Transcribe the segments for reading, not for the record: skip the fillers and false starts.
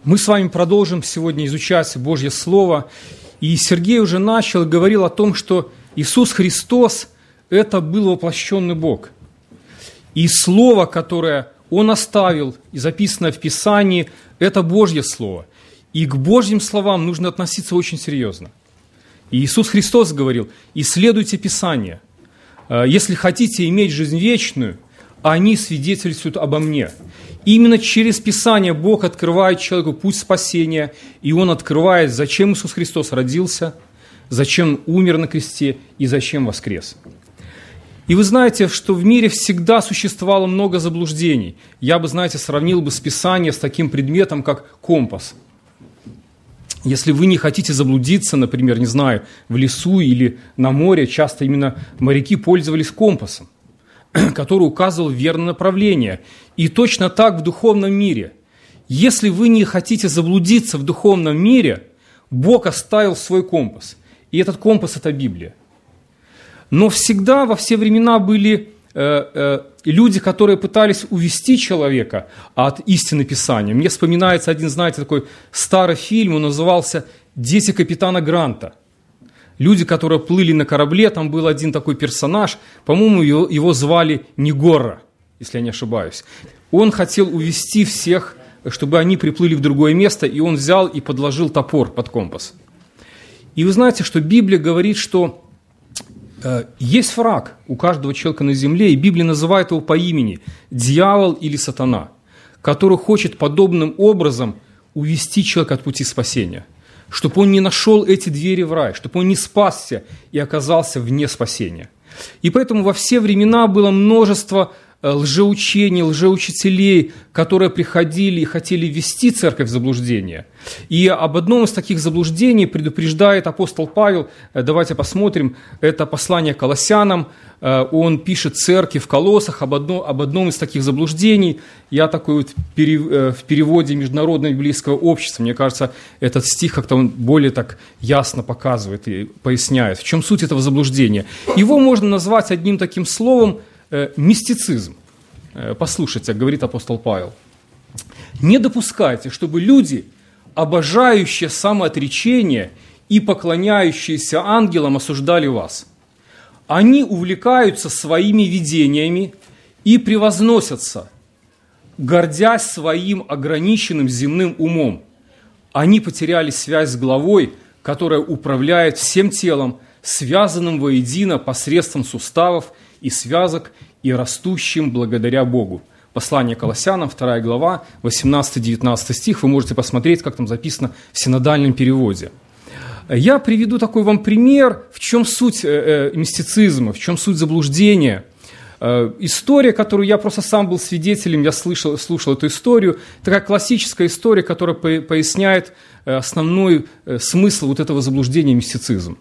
Мы с вами продолжим сегодня изучать Божье Слово. И Сергей уже начал, говорил о том, что Иисус Христос – это был воплощенный Бог. И Слово, которое Он оставил и записано в Писании, это Божье Слово. И к Божьим словам нужно относиться очень серьезно. И Иисус Христос говорил: «Исследуйте Писание. Если хотите иметь жизнь вечную, они свидетельствуют обо мне». Именно через Писание Бог открывает человеку путь спасения, и Он открывает, зачем Иисус Христос родился, зачем умер на кресте и зачем воскрес. И вы знаете, что в мире всегда существовало много заблуждений. Я бы, сравнил бы с Писанием с таким предметом, как компас. Если вы не хотите заблудиться, например, в лесу или на море, часто именно моряки пользовались компасом, который указывал верное направление. И точно так в духовном мире. Если вы не хотите заблудиться в духовном мире, Бог оставил свой компас. И этот компас – это Библия. Но всегда, во все времена были люди, которые пытались увести человека от истины Писания. Мне вспоминается один, такой старый фильм, он назывался «Дети капитана Гранта». Люди, которые плыли на корабле, там был один такой персонаж, по-моему, его звали Негора, если я не ошибаюсь. Он хотел увести всех, чтобы они приплыли в другое место, и он взял и подложил топор под компас. И вы знаете, что Библия говорит, что есть враг у каждого человека на земле, и Библия называет его по имени – дьявол или сатана, который хочет подобным образом увести человека от пути спасения, чтобы он не нашел эти двери в рай, чтобы он не спасся и оказался вне спасения. И поэтому во все времена было множество лжеучений, лжеучителей, которые приходили и хотели ввести церковь в заблуждение. И об одном из таких заблуждений предупреждает апостол Павел. Давайте посмотрим. Это послание Колоссянам. Он пишет церкви в Колоссах об одном из таких заблуждений. Я такой в переводе Международного библейского общества, мне кажется, этот стих как-то он более так ясно показывает и поясняет, в чем суть этого заблуждения. Его можно назвать одним таким словом мистицизм. Послушайте, говорит апостол Павел. «Не допускайте, чтобы люди, обожающие самоотречение и поклоняющиеся ангелам, осуждали вас. Они увлекаются своими видениями и превозносятся, гордясь своим ограниченным земным умом. Они потеряли связь с главой, которая управляет всем телом, связанным воедино посредством суставов и связок, и растущим благодаря Богу». Послание Колоссянам, 2 глава, 18-19 стих. Вы можете посмотреть, как там записано в синодальном переводе. Я приведу такой вам пример, в чем суть мистицизма, в чем суть заблуждения. История, которую я просто сам был свидетелем, я слушал эту историю, такая классическая история, которая поясняет основной смысл вот этого заблуждения мистицизм.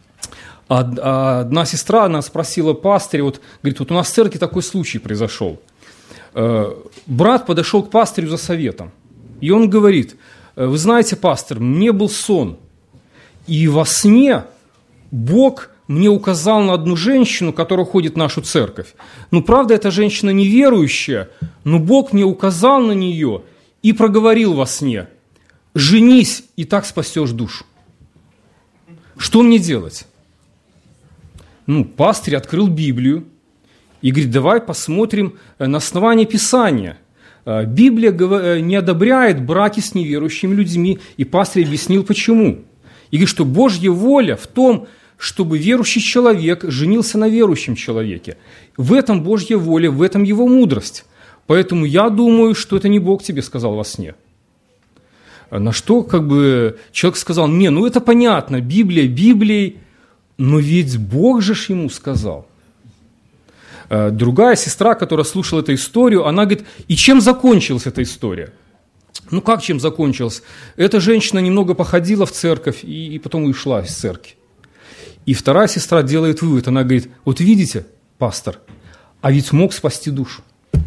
Одна сестра, она спросила пастыря, говорит, у нас в церкви такой случай произошел. Брат подошел к пастырю за советом, и он говорит: вы знаете, пастор, мне был сон, и во сне Бог мне указал на одну женщину, которая ходит в нашу церковь. Правда, эта женщина неверующая, но Бог мне указал на нее и проговорил во сне: женись, и так спасешь душу. Что мне делать? Пастырь открыл Библию и говорит: давай посмотрим на основании Писания. Библия не одобряет браки с неверующими людьми, и пастырь объяснил, почему. И говорит, что Божья воля в том, чтобы верующий человек женился на верующем человеке. В этом Божья воля, в этом его мудрость. Поэтому я думаю, что это не Бог тебе сказал во сне. На что человек сказал: это понятно, Библия Библией, но ведь Бог же ж ему сказал. Другая сестра, которая слушала эту историю, она говорит: и чем закончилась эта история? Как чем закончилась? Эта женщина немного походила в церковь и потом ушла из церкви. И вторая сестра делает вывод, она говорит: видите, пастор, а ведь мог спасти душу.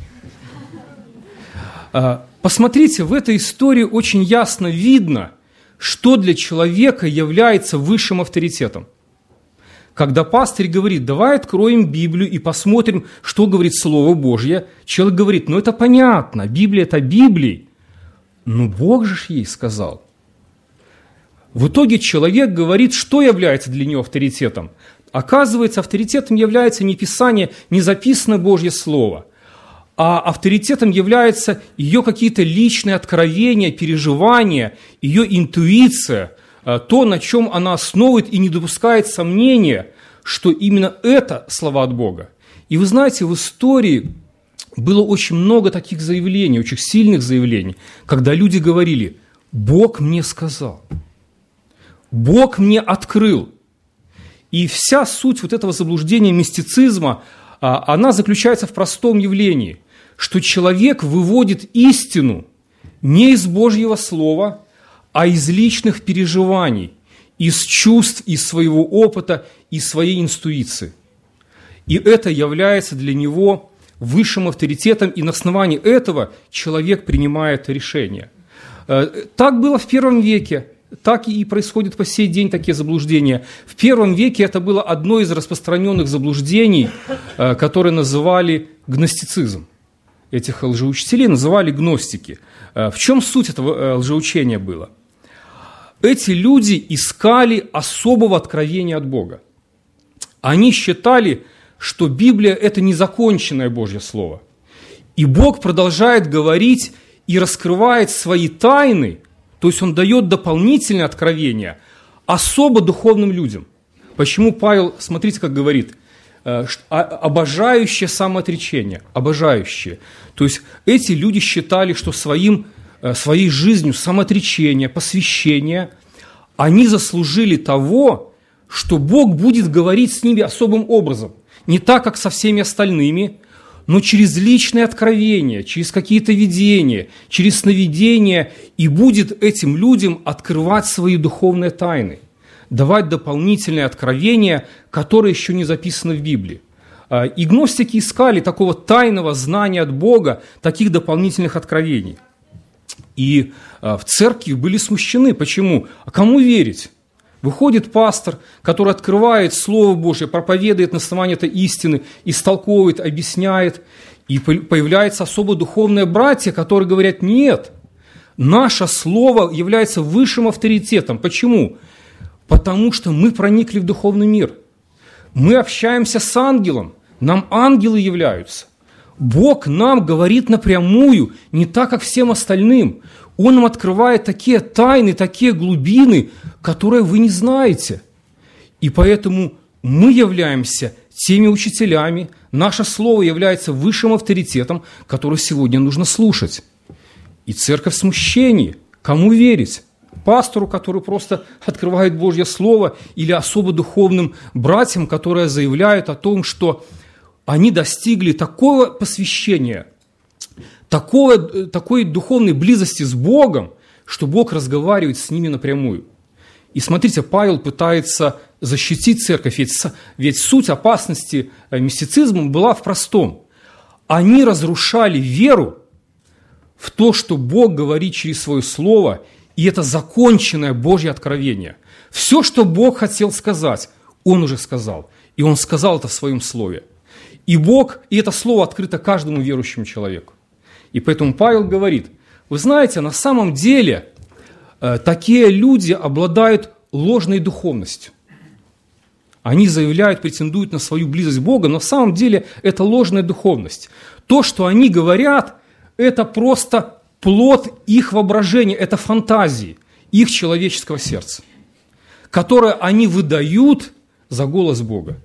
Посмотрите, в этой истории очень ясно видно, что для человека является высшим авторитетом. Когда пастырь говорит: давай откроем Библию и посмотрим, что говорит Слово Божье, человек говорит: это понятно, Библия – это Библия. Ну, Бог же ей сказал. В итоге человек говорит, что является для него авторитетом. Оказывается, авторитетом является не Писание, не записанное Божье Слово, а авторитетом являются ее какие-то личные откровения, переживания, ее интуиция, то, на чем она основывает и не допускает сомнения, что именно это слова от Бога. И вы знаете, в истории было очень много таких заявлений, очень сильных заявлений, когда люди говорили: «Бог мне сказал, Бог мне открыл». И вся суть вот этого заблуждения мистицизма, она заключается в простом явлении, что человек выводит истину не из Божьего Слова, а из личных переживаний, из чувств, из своего опыта, из своей интуиции. И это является для него высшим авторитетом, и на основании этого человек принимает решение. Так было в первом веке. Так и происходит по сей день такие заблуждения. В первом веке это было одно из распространенных заблуждений, которые называли гностицизм. Этих лжеучителей называли гностики. В чем суть этого лжеучения была? Эти люди искали особого откровения от Бога. Они считали, что Библия – это незаконченное Божье Слово. И Бог продолжает говорить и раскрывает свои тайны. То есть Он дает дополнительное откровение особо духовным людям. Почему Павел, смотрите, как говорит, обожающие самоотречение, обожающие. То есть эти люди считали, что своей жизнью самоотречения, посвящения, они заслужили того, что Бог будет говорить с ними особым образом. Не так, как со всеми остальными, но через личные откровения, через какие-то видения, через сновидения, и будет этим людям открывать свои духовные тайны, давать дополнительные откровения, которые еще не записаны в Библии. И гностики искали такого тайного знания от Бога, таких дополнительных откровений. И в церкви были смущены. Почему? А кому верить? Выходит пастор, который открывает Слово Божие, проповедует на основании этой истины, истолковывает, объясняет. И появляются особо духовные братья, которые говорят: нет, наше Слово является высшим авторитетом. Почему? Потому что мы проникли в духовный мир. Мы общаемся с ангелом, нам ангелы являются. Бог нам говорит напрямую, не так, как всем остальным. Он нам открывает такие тайны, такие глубины, которые вы не знаете. И поэтому мы являемся теми учителями, наше слово является высшим авторитетом, который сегодня нужно слушать. И церковь в смущении. Кому верить? Пастору, который просто открывает Божье Слово, или особо духовным братьям, которые заявляют о том, что они достигли такого посвящения, такой духовной близости с Богом, что Бог разговаривает с ними напрямую. И смотрите, Павел пытается защитить церковь, ведь суть опасности мистицизма была в простом. Они разрушали веру в то, что Бог говорит через свое слово, и это законченное Божье откровение. Все, что Бог хотел сказать, Он уже сказал. И Он сказал это в Своем Слове. И это Слово открыто каждому верующему человеку. И поэтому Павел говорит: вы знаете, на самом деле такие люди обладают ложной духовностью. Они заявляют, претендуют на свою близость к Богу, но на самом деле это ложная духовность. То, что они говорят, это просто плод их воображения, это фантазии их человеческого сердца, которые они выдают за голос Бога.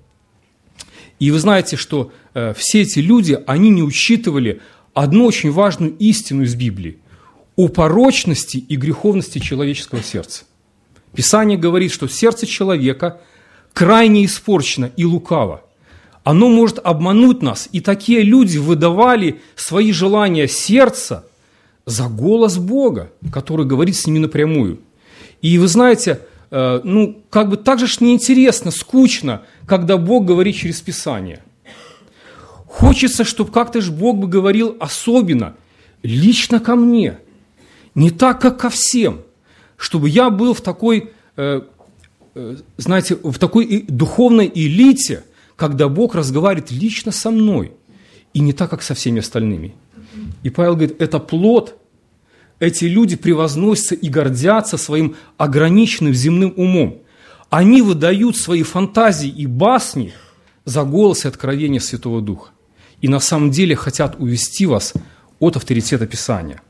И вы знаете, что все эти люди, они не учитывали одну очень важную истину из Библии о порочности и греховности человеческого сердца. Писание говорит, что сердце человека крайне испорчено и лукаво. Оно может обмануть нас. И такие люди выдавали свои желания сердца за голос Бога, который говорит с ними напрямую. И вы знаете, так же ж неинтересно, скучно, когда Бог говорит через Писание. Хочется, чтобы как-то ж Бог бы говорил особенно, лично ко мне, не так, как ко всем, чтобы я был в такой, в такой духовной элите, когда Бог разговаривает лично со мной, и не так, как со всеми остальными. И Павел говорит, это плод эти люди превозносятся и гордятся своим ограниченным земным умом. Они выдают свои фантазии и басни за голос и откровение Святого Духа. И на самом деле хотят увести вас от авторитета Писания.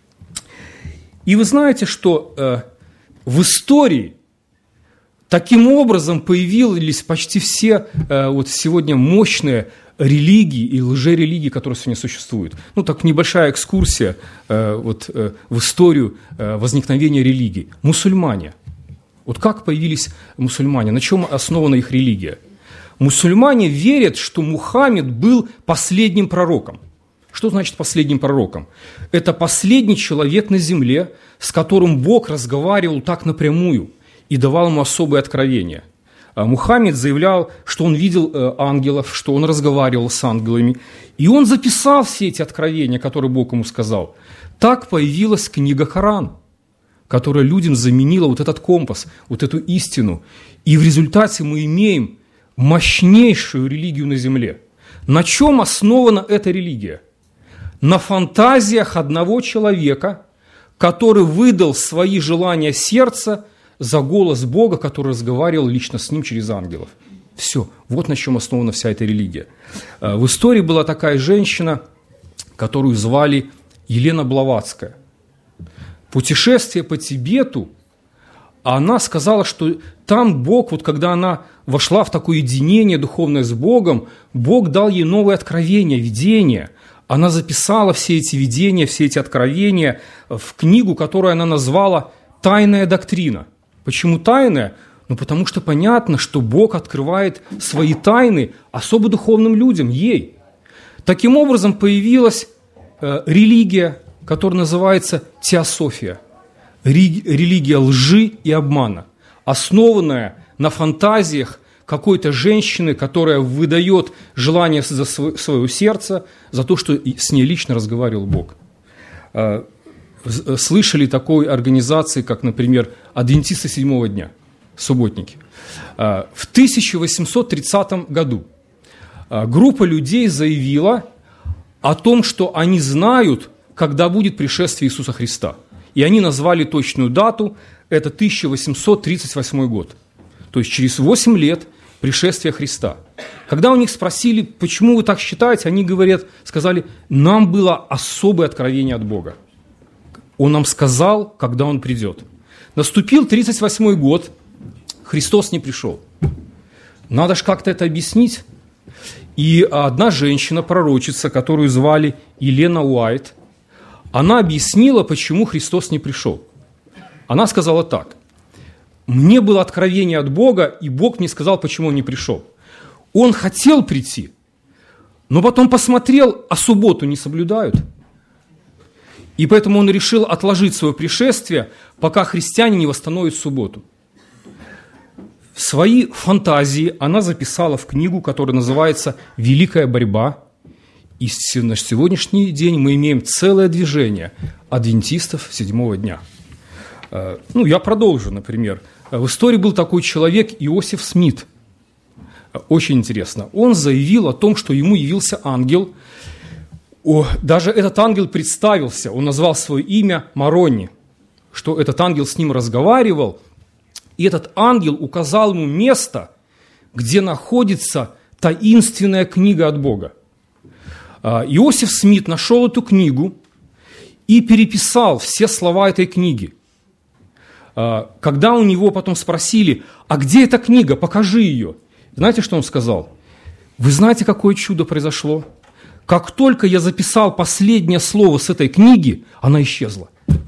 И вы знаете, что в истории таким образом появились почти все вот сегодня мощные религии и лжерелигии, которые сегодня существуют. Ну, так небольшая экскурсия в историю возникновения религий. Мусульмане. Вот как появились мусульмане? На чем основана их религия? Мусульмане верят, что Мухаммед был последним пророком. Что значит последним пророком? Это последний человек на земле, с которым Бог разговаривал так напрямую и давал ему особые откровения. Мухаммед заявлял, что он видел ангелов, что он разговаривал с ангелами. И он записал все эти откровения, которые Бог ему сказал. Так появилась книга Коран, которая людям заменила вот этот компас, вот эту истину. И в результате мы имеем мощнейшую религию на земле. На чем основана эта религия? На фантазиях одного человека, который выдал свои желания сердца за голос Бога, который разговаривал лично с ним через ангелов. Все, вот на чем основана вся эта религия. В истории была такая женщина, которую звали Елена Блаватская. Путешествие по Тибету, она сказала, что там Бог, вот когда она вошла в такое единение духовное с Богом, Бог дал ей новые откровения, видения. Она записала все эти видения, все эти откровения в книгу, которую она назвала «Тайная доктрина». Почему тайная? Ну, потому что понятно, что Бог открывает свои тайны особо духовным людям, ей. Таким образом появилась религия, которая называется теософия. Религия лжи и обмана, основанная на фантазиях какой-то женщины, которая выдает желание за своего сердца, за то, что с ней лично разговаривал Бог. Слышали такой организации, как, например, адвентисты седьмого дня, субботники. В 1830 году группа людей заявила о том, что они знают, когда будет пришествие Иисуса Христа. И они назвали точную дату, это 1838 год. То есть через 8 лет пришествия Христа. Когда у них спросили, почему вы так считаете, они сказали, нам было особое откровение от Бога. Он нам сказал, когда Он придет. Наступил 38 год, Христос не пришел. Надо же как-то это объяснить. И одна женщина, пророчица, которую звали Елена Уайт, она объяснила, почему Христос не пришел. Она сказала так. Мне было откровение от Бога, и Бог мне сказал, почему Он не пришел. Он хотел прийти, но потом посмотрел, а субботу не соблюдают. И поэтому Он решил отложить свое пришествие, пока христиане не восстановят субботу. Свои фантазии она записала в книгу, которая называется «Великая борьба». И на сегодняшний день мы имеем целое движение адвентистов седьмого дня. Ну, я продолжу, например. В истории был такой человек Иосиф Смит. Очень интересно. Он заявил о том, что ему явился ангел. Даже этот ангел представился. Он назвал свое имя Маронни, что этот ангел с ним разговаривал. И этот ангел указал ему место, где находится таинственная книга от Бога. Иосиф Смит нашел эту книгу и переписал все слова этой книги. Когда у него потом спросили, а где эта книга, покажи ее. Знаете, что он сказал? Вы знаете, какое чудо произошло? Как только я записал последнее слово с этой книги, она исчезла.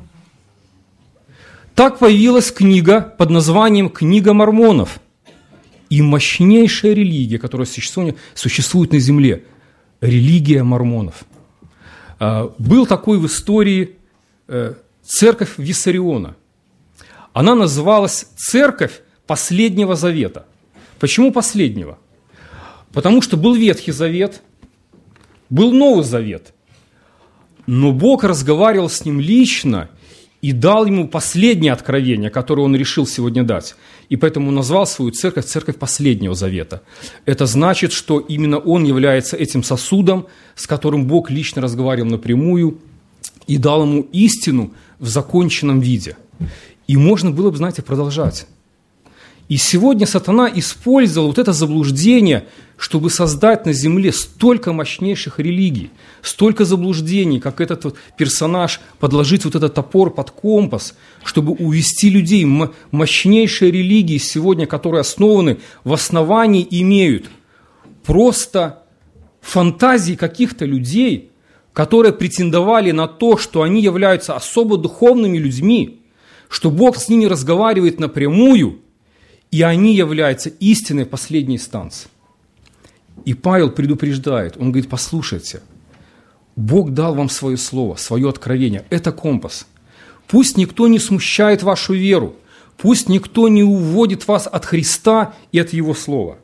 Так появилась книга под названием «Книга мормонов». И мощнейшая религия, которая существует на земле, религия мормонов. Был такой в истории церковь Виссариона. Она называлась «Церковь Последнего Завета». Почему последнего? Потому что был Ветхий Завет, был Новый Завет. Но Бог разговаривал с ним лично и дал ему последнее откровение, которое он решил сегодня дать. И поэтому назвал свою церковь «Церковь Последнего Завета». Это значит, что именно он является этим сосудом, с которым Бог лично разговаривал напрямую и дал ему истину в законченном виде. И можно было бы, знаете, продолжать. И сегодня сатана использовал вот это заблуждение, чтобы создать на земле столько мощнейших религий, столько заблуждений, как этот вот персонаж, подложить вот этот топор под компас, чтобы увести людей. Мощнейшие религии сегодня, которые основаны в основании, имеют просто фантазии каких-то людей, которые претендовали на то, что они являются особо духовными людьми, что Бог с ними разговаривает напрямую, и они являются истинной последней инстанцией. И Павел предупреждает, он говорит: послушайте, Бог дал вам свое слово, свое откровение, это компас. Пусть никто не смущает вашу веру, пусть никто не уводит вас от Христа и от Его слова.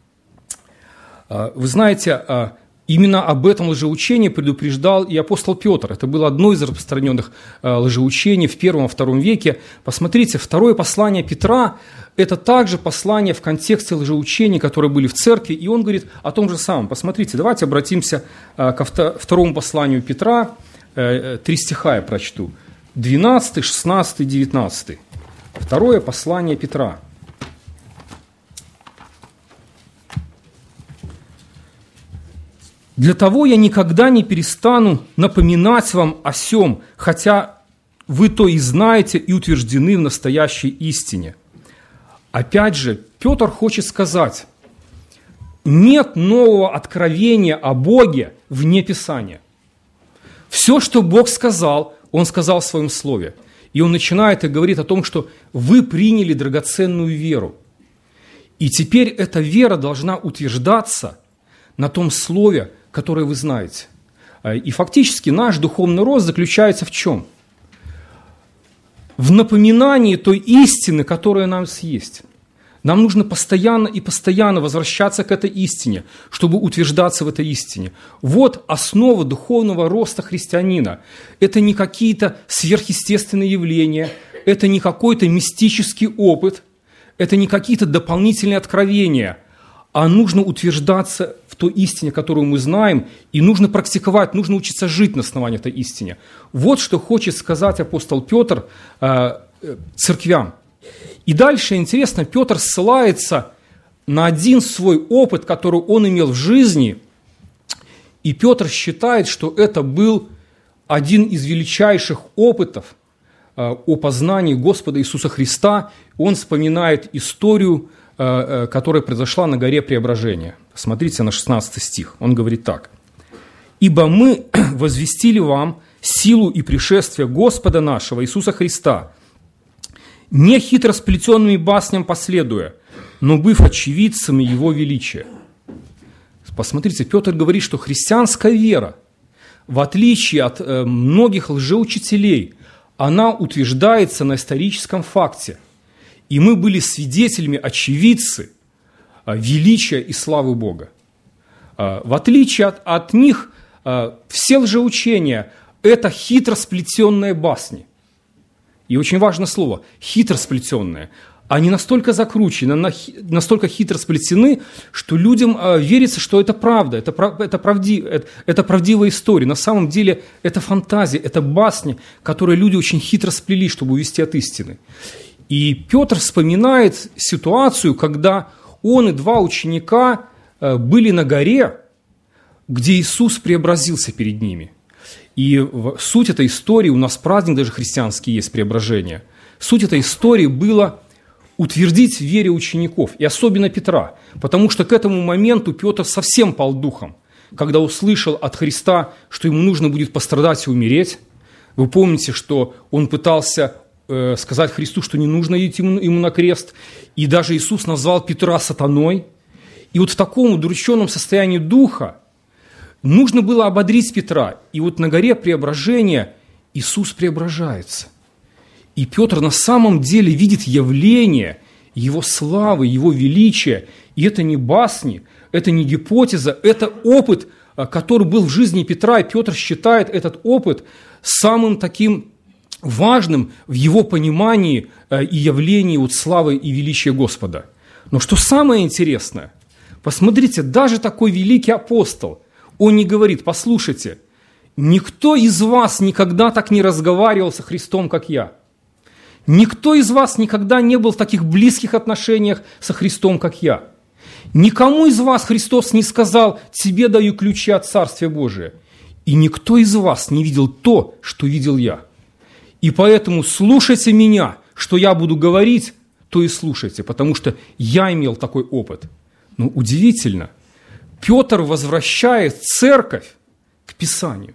Вы знаете, именно об этом лжеучении предупреждал и апостол Петр. Это было одно из распространенных лжеучений в I-II веке. Посмотрите, второе послание Петра – это также послание в контексте лжеучений, которые были в церкви, и он говорит о том же самом. Посмотрите, давайте обратимся ко второму посланию Петра. 3 стиха я прочту. 12, 16, 19. Второе послание Петра. «Для того я никогда не перестану напоминать вам о сем, хотя вы то и знаете и утверждены в настоящей истине». Опять же, Петр хочет сказать, нет нового откровения о Боге вне Писания. Все, что Бог сказал, Он сказал в Своем Слове. И Он начинает и говорит о том, что вы приняли драгоценную веру. И теперь эта вера должна утверждаться на том Слове, которое вы знаете. И фактически наш духовный рост заключается в чем? В напоминании той истины, которая у нас есть. Нам нужно постоянно и постоянно возвращаться к этой истине, чтобы утверждаться в этой истине. Вот основа духовного роста христианина. Это не какие-то сверхъестественные явления, это не какой-то мистический опыт, это не какие-то дополнительные откровения, а нужно утверждаться в той истине, которую мы знаем, и нужно практиковать, нужно учиться жить на основании этой истины. Вот что хочет сказать апостол Петр церквям. И дальше, интересно, Петр ссылается на один свой опыт, который он имел в жизни, и Петр считает, что это был один из величайших опытов о познании Господа Иисуса Христа. Он вспоминает историю, которая произошла на горе Преображения. Посмотрите на 16 стих. Он говорит так. «Ибо мы возвестили вам силу и пришествие Господа нашего Иисуса Христа, не хитросплетенными басням последуя, но быв очевидцами Его величия». Посмотрите, Петр говорит, что христианская вера, в отличие от многих лжеучителей, она утверждается на историческом факте. И мы были свидетелями, очевидцы величия и славы Бога. В отличие от них, все лжеучения – это хитросплетенные басни. И очень важное слово – хитросплетенные. Они настолько закручены, настолько хитро сплетены, что людям верится, что это правда, это правдивая история. На самом деле это фантазия, это басни, которые люди очень хитро сплели, чтобы увести от истины. И Петр вспоминает ситуацию, когда он и два ученика были на горе, где Иисус преобразился перед ними. И суть этой истории, у нас праздник даже христианский есть, преображение. Суть этой истории была утвердить в вере учеников, и особенно Петра, потому что к этому моменту Петр совсем пал духом, когда услышал от Христа, что ему нужно будет пострадать и умереть. Вы помните, что он пытался сказать Христу, что не нужно идти ему на крест, и даже Иисус назвал Петра сатаной. И вот в таком удрученном состоянии духа нужно было ободрить Петра. И вот на горе Преображения Иисус преображается. И Петр на самом деле видит явление Его славы, Его величия. И это не басни, это не гипотеза, это опыт, который был в жизни Петра. И Петр считает этот опыт самым таким важным в его понимании и явлении вот славы и величия Господа. Но что самое интересное, посмотрите, даже такой великий апостол, он не говорит: послушайте, никто из вас никогда так не разговаривал со Христом, как я. Никто из вас никогда не был в таких близких отношениях со Христом, как я. Никому из вас Христос не сказал: тебе даю ключи от Царствия Божия. И никто из вас не видел то, что видел я. И поэтому слушайте меня, что я буду говорить, то и слушайте, потому что я имел такой опыт. Но удивительно, Петр возвращает церковь к Писанию.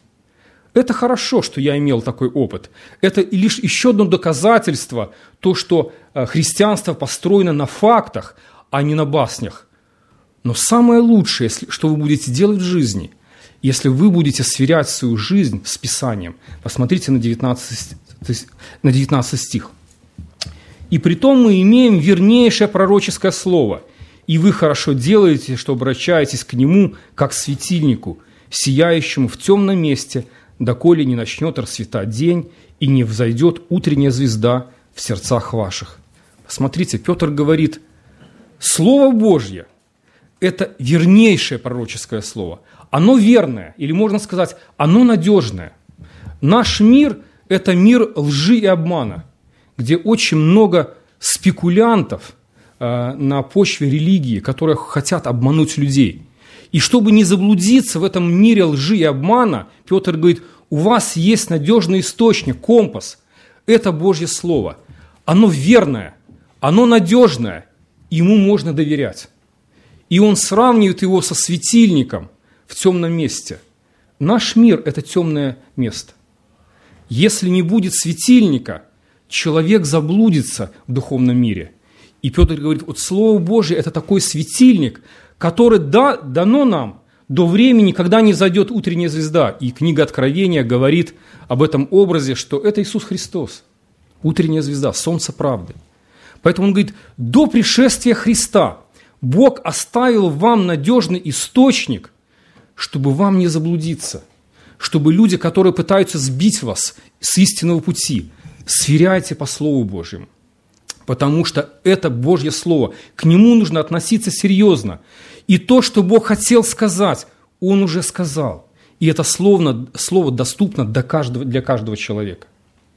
Это хорошо, что я имел такой опыт. Это лишь еще одно доказательство, то, что христианство построено на фактах, а не на баснях. Но самое лучшее, что вы будете делать в жизни, если вы будете сверять свою жизнь с Писанием. Посмотрите на 19 стих. «И притом мы имеем вернейшее пророческое слово, и вы хорошо делаете, что обращаетесь к нему, как к светильнику, сияющему в темном месте, доколе не начнет расцветать день и не взойдет утренняя звезда в сердцах ваших». Посмотрите, Петр говорит, Слово Божье – это вернейшее пророческое слово. Оно верное, или можно сказать, оно надежное. Наш мир – это мир лжи и обмана, где очень много спекулянтов на почве религии, которые хотят обмануть людей. И чтобы не заблудиться в этом мире лжи и обмана, Петр говорит, у вас есть надежный источник, компас. Это Божье Слово. Оно верное, оно надежное, ему можно доверять. И он сравнивает его со светильником в темном месте. Наш мир – это темное место. Если не будет светильника, человек заблудится в духовном мире. И Петр говорит, вот Слово Божие – это такой светильник, который дано нам до времени, когда не взойдет утренняя звезда. И книга Откровения говорит об этом образе, что это Иисус Христос, утренняя звезда, солнце правды. Поэтому он говорит, до пришествия Христа Бог оставил вам надежный источник, чтобы вам не заблудиться, чтобы люди, которые пытаются сбить вас с истинного пути, сверяйте по Слову Божьему. Потому что это Божье Слово, к нему нужно относиться серьезно. И то, что Бог хотел сказать, Он уже сказал. И это слово доступно для каждого человека.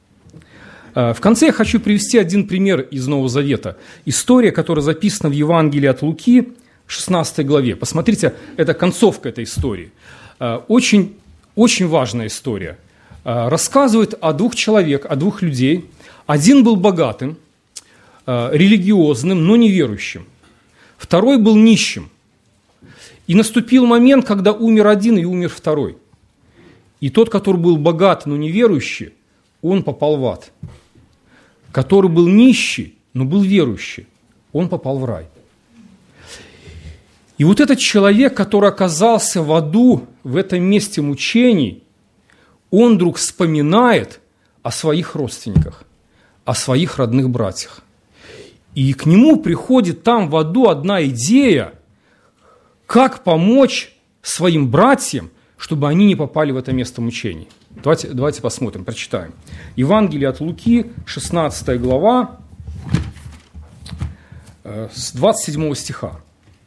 В конце я хочу привести один пример из Нового Завета. История, которая записана в Евангелии от Луки, 16 главе. Посмотрите, это концовка этой истории. Очень, очень важная история. Рассказывает о двух людей. Один был богатым, религиозным, но неверующим. Второй был нищим. И наступил момент, когда умер один и умер второй. И тот, который был богат, но неверующий, он попал в ад. Который был нищий, но был верующий, он попал в рай. И вот этот человек, который оказался в аду, в этом месте мучений, он вдруг вспоминает о своих родственниках, о своих родных братьях. И к нему приходит там в аду одна идея, как помочь своим братьям, чтобы они не попали в это место мучений. Давайте посмотрим, прочитаем. Евангелие от Луки, 16 глава, с 27 стиха.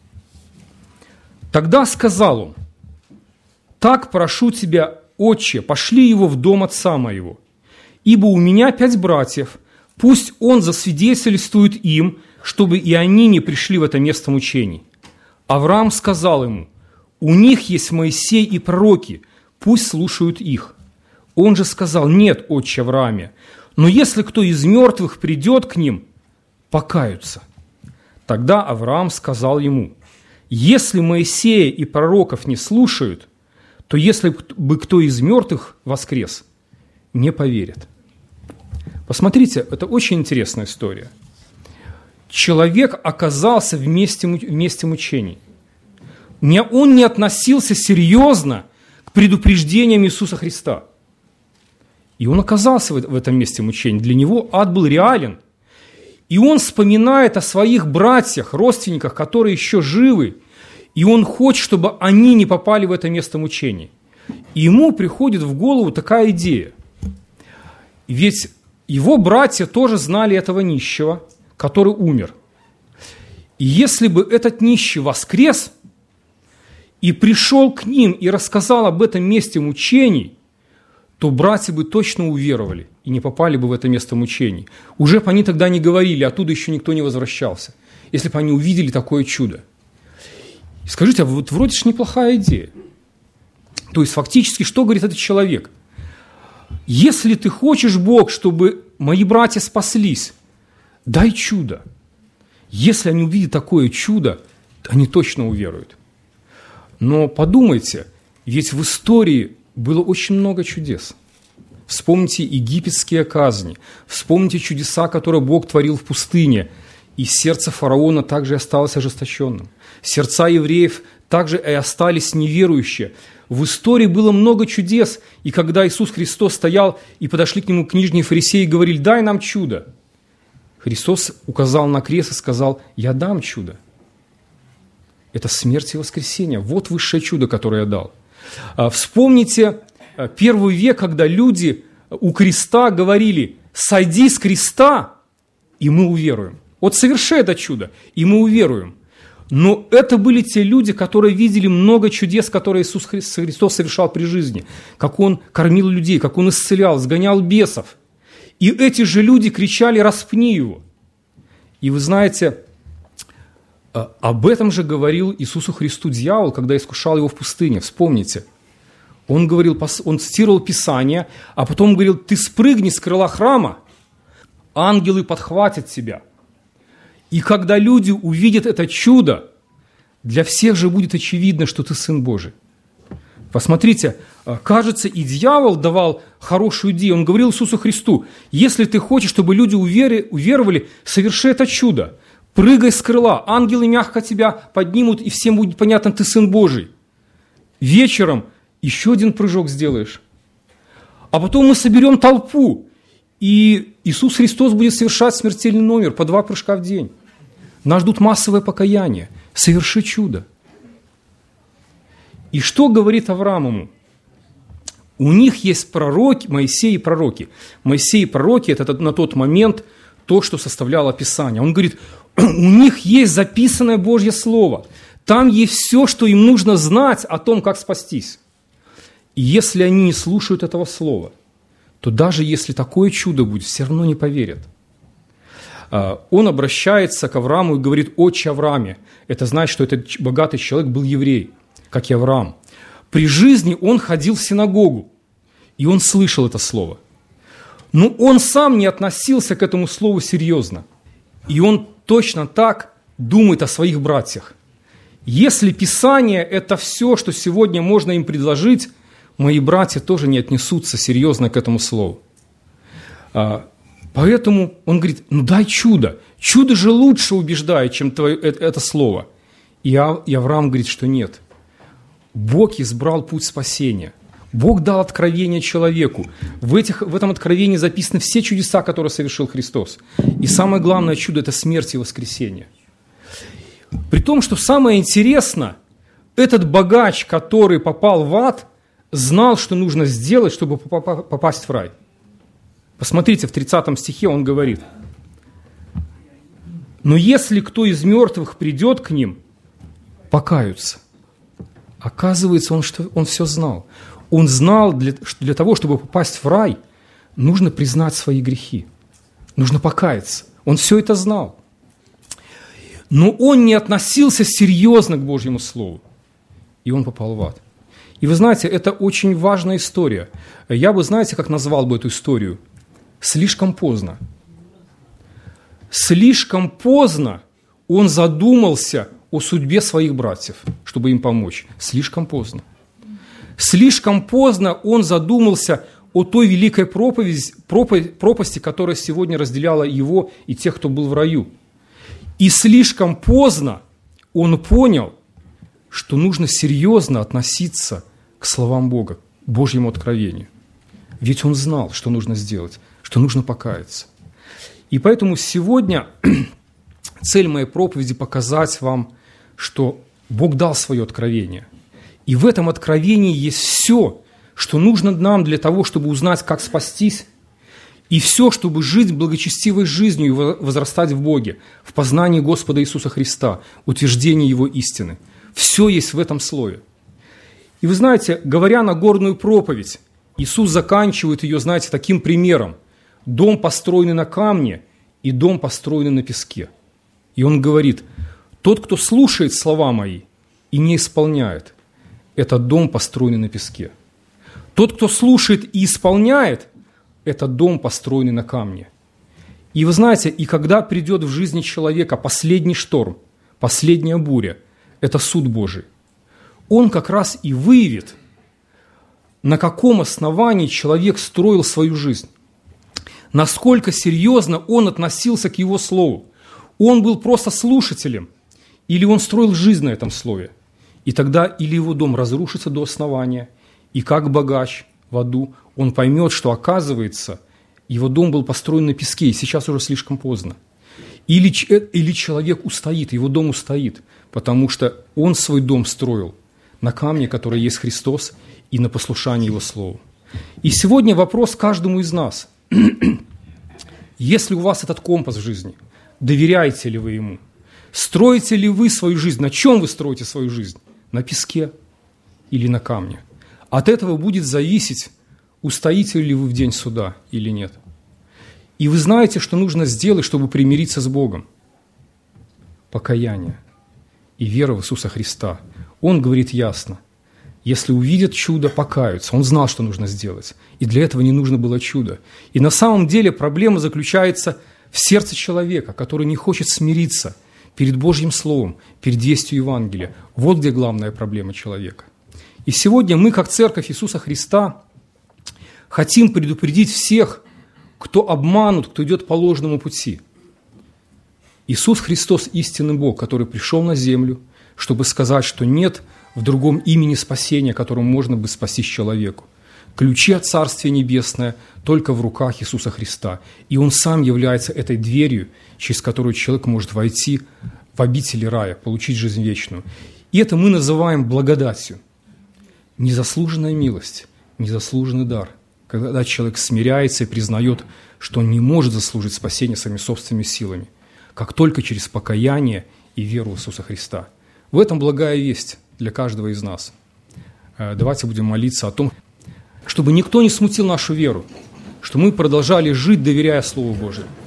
«Тогда сказал он, так прошу тебя, отче, пошли его в дом отца моего, ибо у меня 5 братьев, пусть он засвидетельствует им, чтобы и они не пришли в это место мучений. Авраам сказал ему, у них есть Моисей и пророки, пусть слушают их. Он же сказал, нет, отче Аврааме, но если кто из мертвых придет к ним, покаются. Тогда Авраам сказал ему, если Моисея и пророков не слушают, то если бы кто из мертвых воскрес, не поверят». Посмотрите, это очень интересная история. Человек оказался в месте мучений. Он не относился серьезно к предупреждениям Иисуса Христа. И он оказался в этом месте мучений. Для него ад был реален. И он вспоминает о своих братьях, родственниках, которые еще живы. И он хочет, чтобы они не попали в это место мучений. И ему приходит в голову такая идея. Ведь его братья тоже знали этого нищего, который умер. И если бы этот нищий воскрес, и пришел к ним и рассказал об этом месте мучений, то братья бы точно уверовали и не попали бы в это место мучений. Уже бы они тогда не говорили, оттуда еще никто не возвращался, если бы они увидели такое чудо. Скажите, а вот вроде же неплохая идея. То есть фактически что говорит этот человек? Если ты хочешь, Бог, чтобы мои братья спаслись, дай чудо. Если они увидят такое чудо, они точно уверуют. Но подумайте, ведь в истории было очень много чудес. Вспомните египетские казни, вспомните чудеса, которые Бог творил в пустыне, и сердце фараона также осталось ожесточенным. Сердца евреев также и остались неверующие. В истории было много чудес, и когда Иисус Христос стоял, и подошли к Нему книжные фарисеи и говорили: «Дай нам чудо», Христос указал на крест и сказал: «Я дам чудо». Это смерть и воскресение. Вот высшее чудо, которое я дал. Вспомните первый век, когда люди у креста говорили: «Сойди с креста, и мы уверуем». Вот соверши это чудо, и мы уверуем. Но это были те люди, которые видели много чудес, которые Иисус Христос совершал при жизни. Как Он кормил людей, как Он исцелял, сгонял бесов. И эти же люди кричали: «Распни Его». И вы знаете, об этом же говорил Иисусу Христу дьявол, когда искушал Его в пустыне. Вспомните. Он говорил, он цитировал Писание, а потом говорил: «Ты спрыгни с крыла храма, ангелы подхватят тебя». И когда люди увидят это чудо, для всех же будет очевидно, что ты Сын Божий. Посмотрите, кажется, и дьявол давал хорошую идею. Он говорил Иисусу Христу: «Если ты хочешь, чтобы люди уверовали, соверши это чудо. Прыгай с крыла, ангелы мягко тебя поднимут, и всем будет понятно, ты Сын Божий. Вечером еще один прыжок сделаешь. А потом мы соберем толпу, и Иисус Христос будет совершать смертельный номер по 2 прыжка в день. Нас ждут массовое покаяние. Соверши чудо». И что говорит Авраам ему? У них есть пророки, Моисей и пророки. Моисей и пророки – это на тот момент то, что составляло Писание. Он говорит: у них есть записанное Божье Слово. Там есть все, что им нужно знать о том, как спастись. И если они не слушают этого Слова, то даже если такое чудо будет, все равно не поверят. Он обращается к Аврааму и говорит: «Отче Аврааме». Это значит, что этот богатый человек был еврей, как и Авраам. При жизни он ходил в синагогу, и он слышал это слово. Но он сам не относился к этому слову серьезно. И он точно так думает о своих братьях. Если Писание – это все, что сегодня можно им предложить, мои братья тоже не отнесутся серьезно к этому слову. Поэтому он говорит: «Ну дай чудо. Чудо же лучше убеждает, чем это слово». И Авраам говорит, что нет. Бог избрал путь спасения. Бог дал откровение человеку. В этом откровении записаны все чудеса, которые совершил Христос. И самое главное чудо – это смерть и воскресение. При том, что самое интересное, этот богач, который попал в ад, знал, что нужно сделать, чтобы попасть в рай. Посмотрите, в 30 стихе он говорит: «Но если кто из мертвых придет к ним, покаются». Оказывается, он все знал. Он знал, для того, чтобы попасть в рай, нужно признать свои грехи, нужно покаяться. Он все это знал. Но он не относился серьезно к Божьему Слову, и он попал в ад. И вы знаете, это очень важная история. Я бы, знаете, как назвал бы эту историю? Слишком поздно. Слишком поздно он задумался о судьбе своих братьев, чтобы им помочь. Слишком поздно. Слишком поздно он задумался о той великой пропасти, которая сегодня разделяла его и тех, кто был в раю. И слишком поздно он понял, что нужно серьезно относиться к словам Бога, к Божьему откровению. Ведь он знал, что нужно сделать, что нужно покаяться. И поэтому сегодня цель моей проповеди – показать вам, что Бог дал свое откровение. И в этом откровении есть все, что нужно нам для того, чтобы узнать, как спастись, и все, чтобы жить благочестивой жизнью и возрастать в Боге, в познании Господа Иисуса Христа, утверждении Его истины. Все есть в этом слове. И вы знаете, говоря Нагорную проповедь, Иисус заканчивает ее, знаете, таким примером. Дом, построенный на камне, и дом, построенный на песке. И Он говорит: тот, кто слушает слова мои и не исполняет, это дом, построенный на песке. Тот, кто слушает и исполняет, это дом, построенный на камне. И вы знаете, и когда придет в жизни человека последний шторм, последняя буря, это суд Божий, Он как раз и выявит, на каком основании человек строил свою жизнь, насколько серьезно он относился к Его Слову. Он был просто слушателем, или он строил жизнь на этом Слове. И тогда или его дом разрушится до основания, и как богач в аду он поймет, что, оказывается, его дом был построен на песке, и сейчас уже слишком поздно. Или человек устоит, его дом устоит, потому что он свой дом строил на камне, который есть Христос, и на послушании Его Слову. И сегодня вопрос каждому из нас. Если у вас этот компас в жизни, доверяете ли вы ему? Строите ли вы свою жизнь? На чем вы строите свою жизнь? На песке или на камне? От этого будет зависеть, устоите ли вы в день суда или нет. И вы знаете, что нужно сделать, чтобы примириться с Богом? Покаяние и вера в Иисуса Христа. Он говорит ясно: если увидят чудо, покаются. Он знал, что нужно сделать. И для этого не нужно было чудо. И на самом деле проблема заключается в сердце человека, который не хочет смириться перед Божьим Словом, перед вестью Евангелия. Вот где главная проблема человека. И сегодня мы, как Церковь Иисуса Христа, хотим предупредить всех, кто обманут, кто идет по ложному пути. Иисус Христос – истинный Бог, который пришел на землю, чтобы сказать, что нет в другом имени спасения, которым можно бы спастись человеку. Ключи от Царствия Небесное только в руках Иисуса Христа. И Он сам является этой дверью, через которую человек может войти в обители рая, получить жизнь вечную. И это мы называем благодатью. Незаслуженная милость, незаслуженный дар. Когда человек смиряется и признает, что он не может заслужить спасение своими собственными силами, как только через покаяние и веру в Иисуса Христа. В этом благая весть для каждого из нас. Давайте будем молиться о том, чтобы никто не смутил нашу веру, что мы продолжали жить, доверяя Слову Божьему.